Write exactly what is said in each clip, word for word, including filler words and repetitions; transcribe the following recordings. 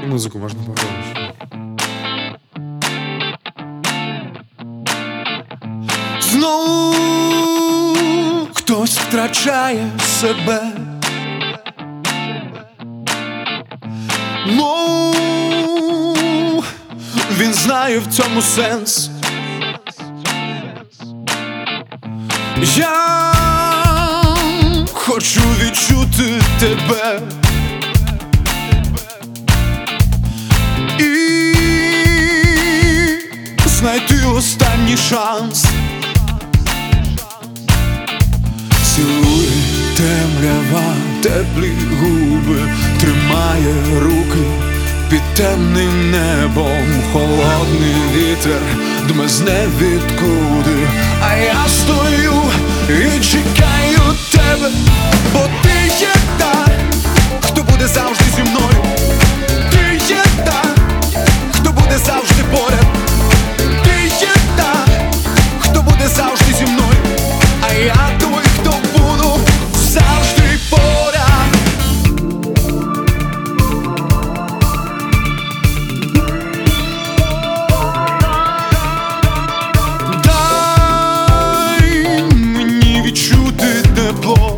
Музику можна повернути. Знову хтось втрачає себе. Ну, він знає в цьому сенс. Я хочу відчути тебе і знайти останній шанс. Цілує темрява, теплі губи, тримає руки під темним небом. Холодний вітер дме з невідкуди, а я стою і чекаю тебе, бо ти є та, хто буде завжди зі мною. Ти є та, хто буде завжди поряд. Ти є та, хто буде завжди зі мною, а я той, хто буду завжди поряд. Дай мені відчути тепло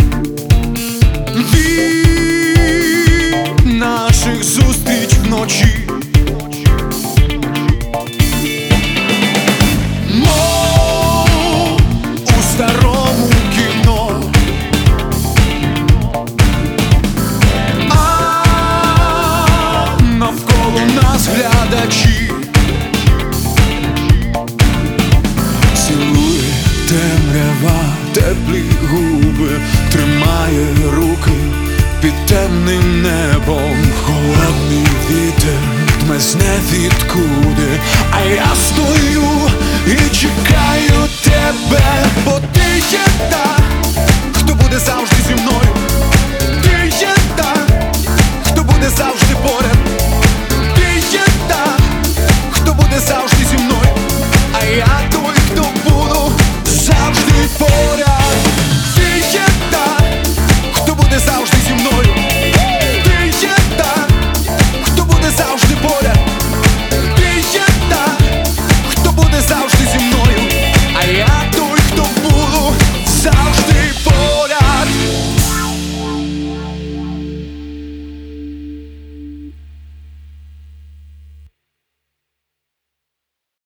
від наших зустріч вночі.